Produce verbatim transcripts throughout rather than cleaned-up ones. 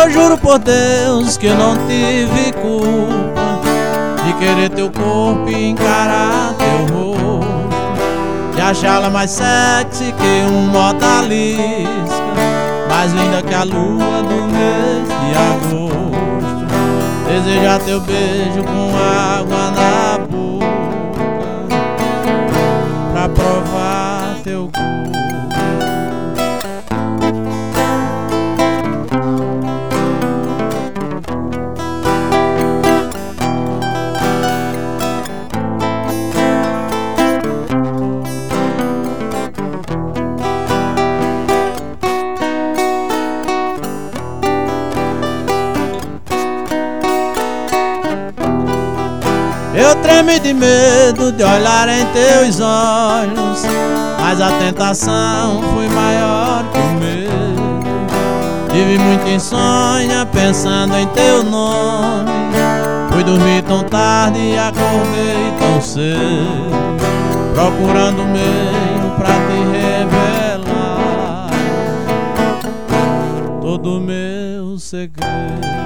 Eu juro por Deus que eu não tive culpa de querer teu corpo e encarar teu rosto, de achá-la mais sexy que um odalisca, mais linda que a lua do mês de agosto. Desejar teu beijo com água na boca, pra provar teu gosto. Eu tremi de medo de olhar em teus olhos, mas a tentação foi maior que o medo. Tive muita insônia pensando em teu nome, fui dormir tão tarde e acordei tão cedo, procurando meio pra te revelar todo o meu segredo.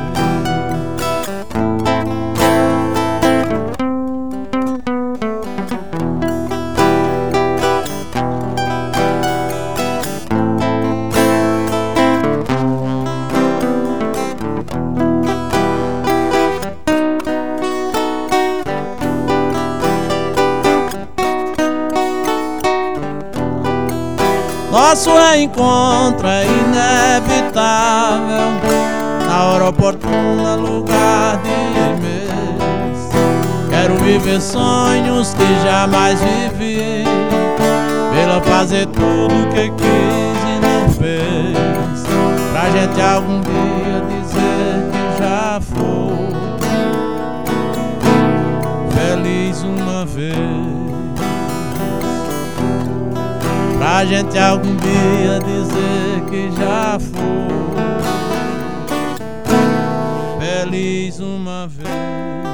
Nosso reencontro é inevitável, na hora oportuna, lugar de mês. Quero viver sonhos que jamais vivi, vê-la fazer tudo que quis e não fez, pra gente algum dia dizer que já foi feliz uma vez. Pra gente algum dia dizer que já foi feliz uma vez.